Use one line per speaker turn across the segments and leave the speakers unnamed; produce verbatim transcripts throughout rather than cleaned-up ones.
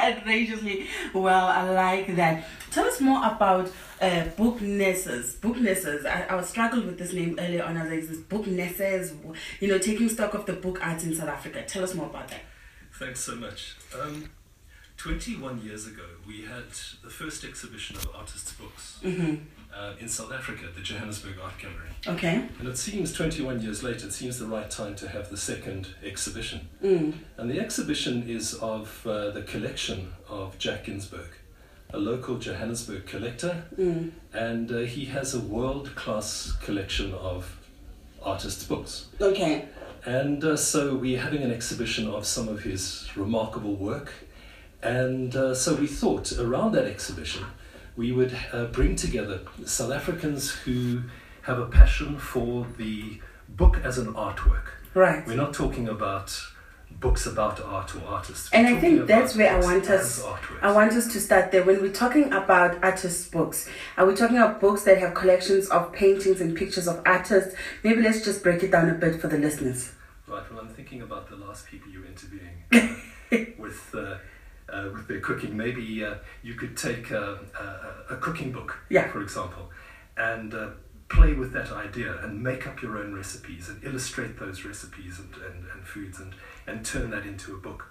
outrageously well. I like that. Tell us more about uh, Booknesses. Booknesses. I, I struggled with this name earlier on as this Booknesses, you know, taking stock of the book arts in South Africa. Tell us more about that.
Thanks so much. Um, twenty-one years ago, we had the first exhibition of artists' books
Mm-hmm.
uh, in South Africa, the Johannesburg Art Gallery.
Okay.
And it seems twenty-one years later, it seems the right time to have the second exhibition.
Mm.
And the exhibition is of uh, the collection of Jack Ginsberg, a local Johannesburg collector,
Mm.
and uh, he has a world-class collection of artists' books.
Okay.
And uh, so we're having an exhibition of some of his remarkable work. And uh, so we thought around that exhibition, we would uh, bring together South Africans who have a passion for the book as an artwork.
Right.
We're not talking about books about art or artists.
And
We're
I think
talking
that's
about
where I
books
want us
as artworks.
I want us to start there. When we're talking about artists' books, are we talking about books that have collections of paintings and pictures of artists? Maybe let's just break it down a bit for the listeners.
Right, well, I'm thinking about the last people you were interviewing uh, with uh, uh, with their cooking. Maybe uh, you could take a, a, a cooking book,
Yeah.
for example, and uh, play with that idea and make up your own recipes and illustrate those recipes and, and, and foods and, and turn that into a book.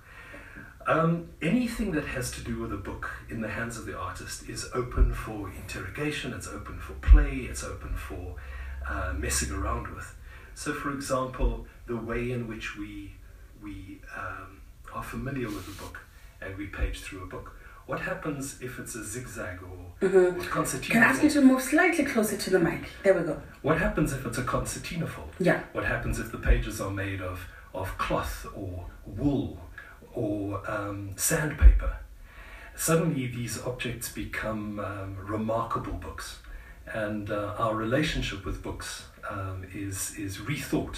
Um, anything that has to do with a book in the hands of the artist is open for interrogation, it's open for play, it's open for uh, messing around with. So, for example, the way in which we we um, are familiar with a book and we page through a book. What happens if it's a zigzag or,
Mm-hmm.
or concertina?
Can I ask you
fold?
to move slightly closer to the mic? There we go.
What happens if it's a concertina fold?
Yeah.
What happens if the pages are made of, of cloth or wool or um, sandpaper? Suddenly these objects become um, remarkable books, and uh, our relationship with books um, is, is rethought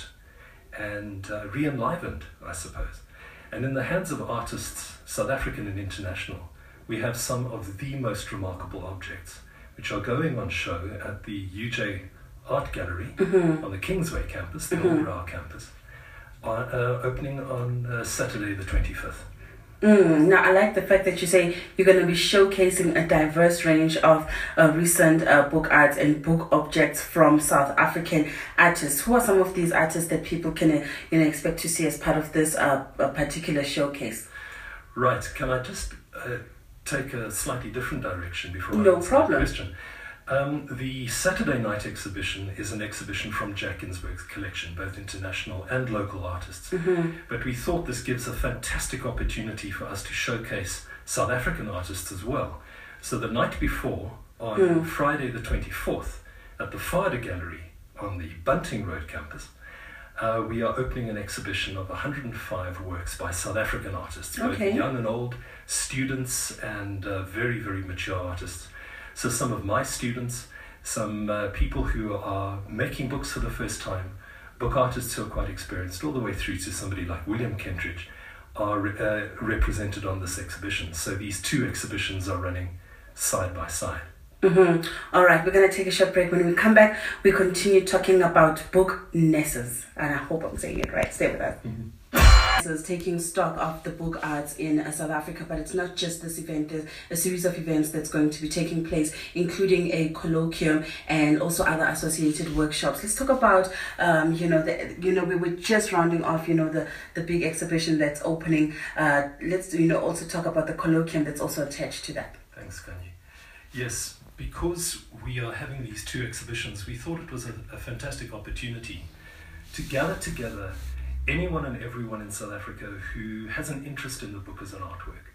and uh, re-enlivened, I suppose. And in the hands of artists, South African and international, we have some of the most remarkable objects, which are going on show at the U J Art Gallery
Mm-hmm.
on the Kingsway campus, the
Mhm.
old Ra campus, on, uh, opening on uh, Saturday the twenty-fifth.
Mm, now, I like the fact that you say you're going to be showcasing a diverse range of uh, recent uh, book arts and book objects from South African artists. Who are some of these artists that people can uh, you know, expect to see as part of this uh, particular showcase?
Right, can I just uh, take a slightly different direction before I
No
answer
problem.
the question? Um, the Saturday night exhibition is an exhibition from Jack Ginsberg's collection, both international and local artists.
Mm-hmm.
But we thought this gives a fantastic opportunity for us to showcase South African artists as well. So the night before, on
Mm.
Friday the twenty-fourth, at the Farder Gallery on the Bunting Road campus, uh, we are opening an exhibition of one hundred five works by South African artists, both
Okay.
young and old, students and uh, very, very mature artists. So some of my students, some uh, people who are making books for the first time, book artists who are quite experienced, all the way through to somebody like William Kentridge, are re- uh, represented on this exhibition. So these two exhibitions are running side by side.
Mm-hmm. All right, we're going to take a short break. When we come back, we continue talking about Booknesses. And I hope I'm saying it right. Stay with us.
Mm-hmm.
So it's taking stock of the book arts in uh, South Africa, but it's not just this event. There's a series of events that's going to be taking place, including a colloquium and also other associated workshops. Let's talk about, um, you know, the, you know, we were just rounding off, you know, the, the big exhibition that's opening. Uh, let's, you know, also talk about the colloquium that's also attached to that.
Thanks, Kanye. Yes, because we are having these two exhibitions, we thought it was a, a fantastic opportunity to gather together anyone and everyone in South Africa who has an interest in the book as an artwork.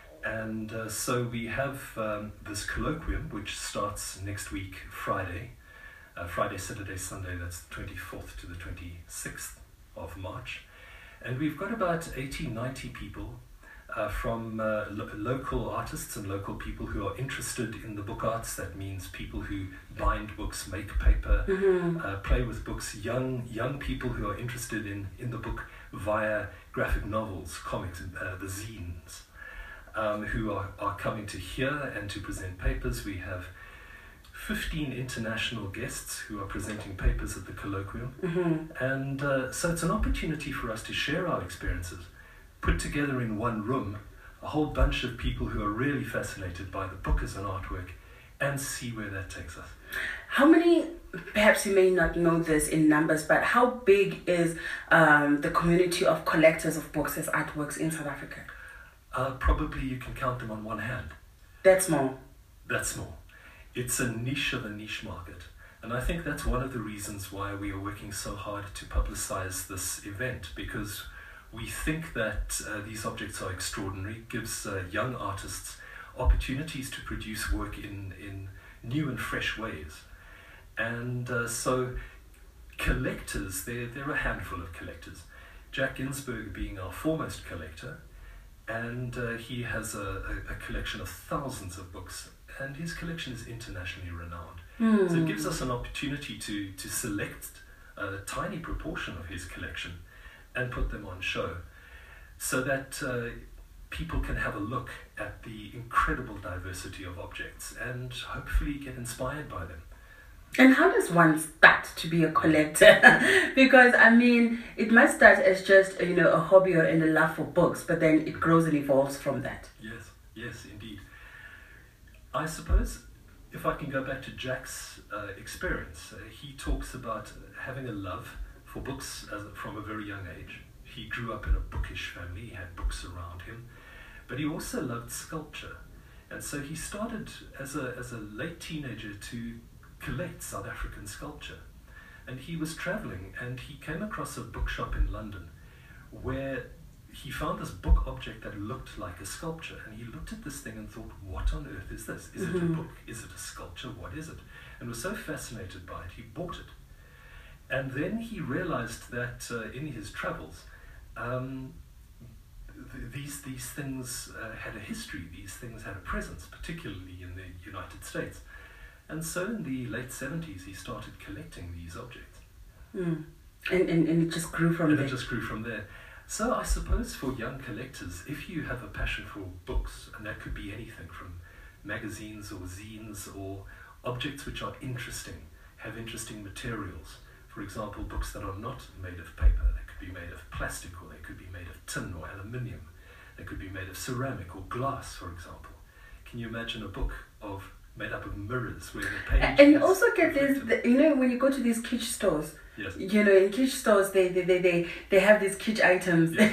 And uh, so we have um, this colloquium, which starts next week, Friday, uh, Friday, Saturday, Sunday, that's the twenty-fourth to the twenty-sixth of March. And we've got about eighty, ninety people uh, from uh, lo- local artists and local people who are interested in the book arts. That means people who bind books, make paper,
Mm-hmm.
uh, play with books, young young people who are interested in, in the book via graphic novels, comics, uh, the zines, um, who are, are coming to hear and to present papers. We have fifteen international guests who are presenting papers at the colloquium.
Mm-hmm.
And uh, so it's an opportunity for us to share our experiences, put together in one room a whole bunch of people who are really fascinated by the book as an artwork, and see where that takes us.
How many, perhaps you may not know this in numbers, but how big is um, the community of collectors of books as artworks in South Africa?
Uh, probably you can count them on one hand.
That's small.
That's small. It's a niche of a niche market. And I think that's one of the reasons why we are working so hard to publicize this event, because we think that uh, these objects are extraordinary, gives uh, young artists opportunities to produce work in, in new and fresh ways. And uh, so collectors, there, there are a handful of collectors. Jack Ginsberg being our foremost collector, and uh, he has a, a, a collection of thousands of books, and his collection is internationally renowned.
Mm.
So it gives us an opportunity to, to select a tiny proportion of his collection and put them on show, so that uh, people can have a look at the incredible diversity of objects and hopefully get inspired by them.
And how does one start to be a collector? Because, I mean, it might start as just, you know, a hobby or in a love for books, but then it grows and evolves from that.
Yes, yes, indeed. I suppose if I can go back to Jack's uh, experience, uh, he talks about having a love for books as, from a very young age. He grew up in a bookish family, he had books around him, but he also loved sculpture. And so he started as a, as a late teenager to collect South African sculpture. And he was traveling and he came across a bookshop in London where he found this book object that looked like a sculpture, and he looked at this thing and thought, what on earth is this? Is mm-hmm. it a book? Is it a sculpture? What is it? And was so fascinated by it, he bought it. And then he realized that uh, in his travels, um, th- these, these things uh, had a history, these things had a presence, particularly in the United States. And so in the late seventies, he started collecting these objects.
Mm. And, and, and it just grew from
and
there.
And it just grew from there. So I suppose for young collectors, if you have a passion for books, and that could be anything from magazines or zines or objects which are interesting, have interesting materials. For example, books that are not made of paper, they could be made of plastic, or they could be made of tin or aluminium. They could be made of ceramic or glass, for example. Can you imagine a book of made up of mirrors where the page
and you also get this, the, you know, when you go to these kitsch stores,
yes.
you know, in kitsch stores they they, they, they, they have these kitsch items,
yes.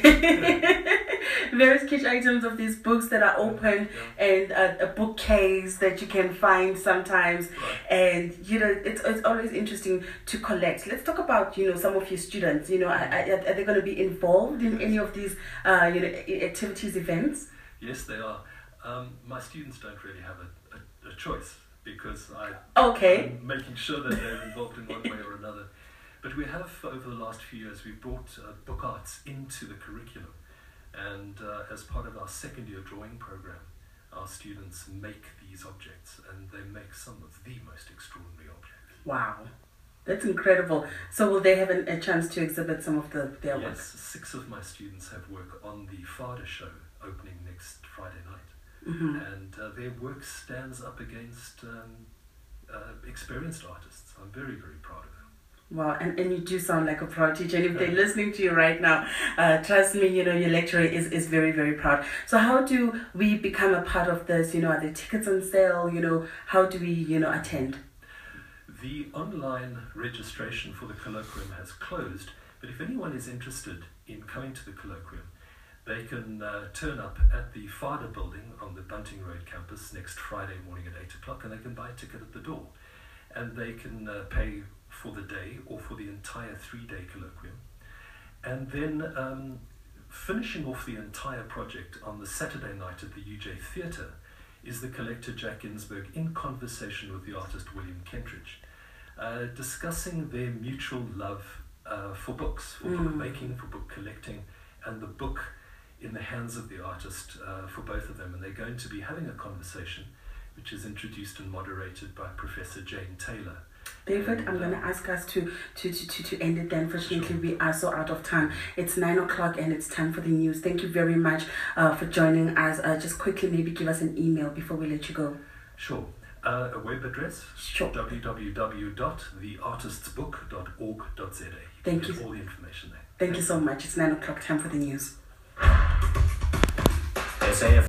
various kitsch items of these books that are open, yeah. and uh, a bookcase that you can find sometimes,
right.
and you know, it's it's always interesting to collect. Let's talk about, you know, some of your students. You know, are, are they going to be involved in any of these uh, you know, activities, events?
Yes, they are. Um, my students don't really have a, a, a choice, because I,
okay.
I'm making sure that they're involved in one way or another. But we have, over the last few years, we've brought uh, book arts into the curriculum. And uh, as part of our second year drawing program, our students make these objects, and they make some of the most extraordinary objects.
Wow. That's incredible. So will they have an, a chance to exhibit some of the, their work?
Yes, six of my students have work on the Fada show opening next Friday night. Mm-hmm. And uh, their work stands up against um, uh, experienced artists. I'm very, very proud of them.
Wow, and, and you do sound like a proud teacher. And if they're listening to you right now, uh, trust me, you know, your lecturer is, is very, very proud. So how do we become a part of this? You know, are there tickets on sale? You know, how do we, you know, attend?
The online registration for the colloquium has closed, but if anyone is interested in coming to the colloquium, they can uh, turn up at the Fada building on the Bunting Road campus next Friday morning at eight o'clock, and they can buy a ticket at the door. And they can uh, pay for the day or for the entire three-day colloquium. And then um, finishing off the entire project on the Saturday night at the U J Theatre is the collector Jack Ginsberg in conversation with the artist William Kentridge, uh, discussing their mutual love uh, for books, for mm. book making, for book collecting, and the book in the hands of the artist uh, for both of them. And they're going to be having a conversation which is introduced and moderated by Professor Jane Taylor.
David,
and,
I'm
uh,
going to ask us to, to, to, to end it then. Unfortunately,
sure.
we are so out of time. It's nine o'clock and it's time for the news. Thank you very much uh, for joining us. Uh, just quickly, maybe give us an email before we let you go.
Sure. Uh, a web address,
sure.
w w w dot the artists book dot org dot z a. You
Thank
can
you.
get all the information there.
Thank, Thank you so much. It's nine o'clock, time for the news.